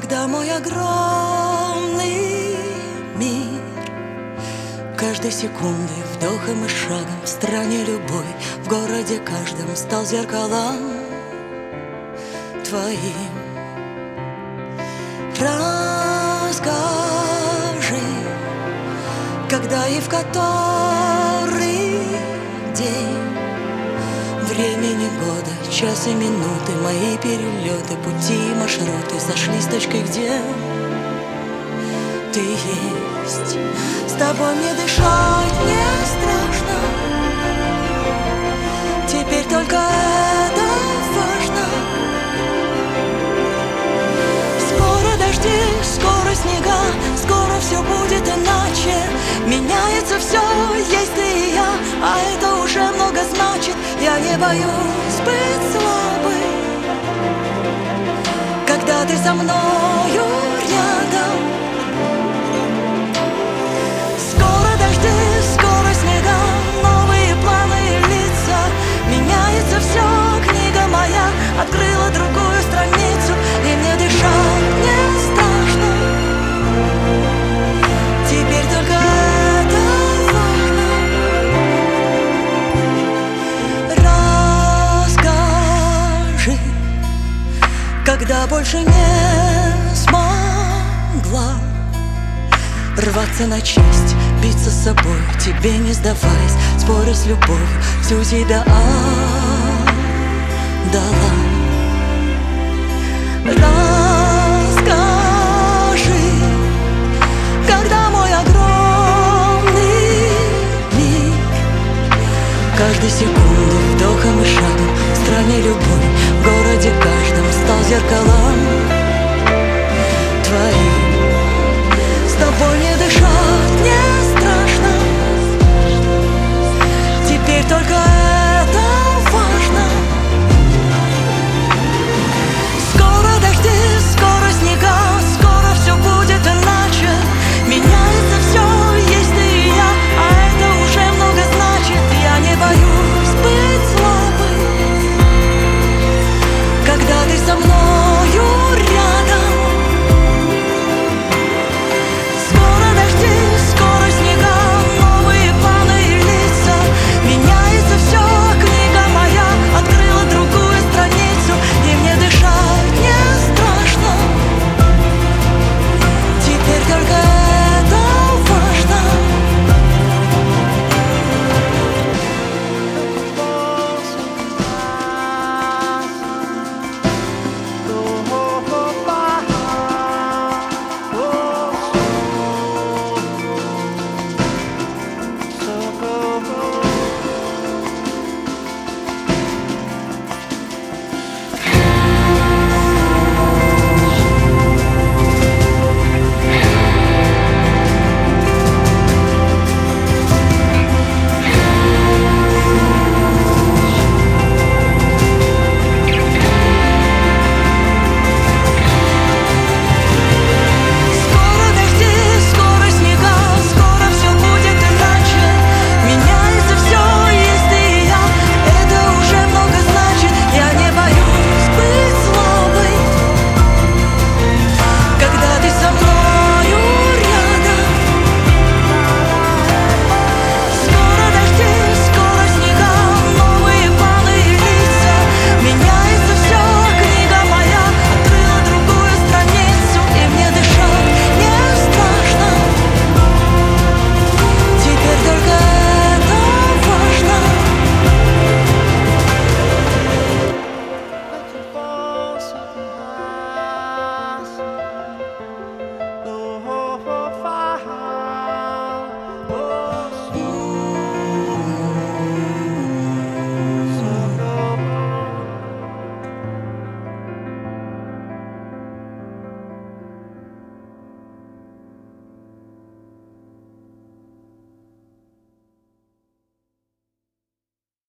Когда мой огромный мир каждой секундой, вдохом и шагом в стране любой, в городе каждом стал зеркалом твоим. Расскажи, когда и в который день времени года, часы, минуты, мои перелеты, пути и маршруты сошлись с точкой, где ты есть. С тобой мне дышать не страшно, теперь только это важно. Скоро дожди, скоро снега, скоро все будет иначе. Меняется все, есть ты и я, а это уже много значит. Я не боюсь быть слабой, когда ты со мною рядом. Скоро дожди, скоро снега, новые планы и лица. Меняется все, книга моя открыла другую страницу, и мне дышать не страшно, теперь только это важно. Расскажи, когда больше не смогла рваться на честь, биться с собой, тебе не сдаваясь, споря с любовью, всю тебя отдала. Расскажи, когда мой огромный мир каждой секунды, вдохом и шагом в стране любой,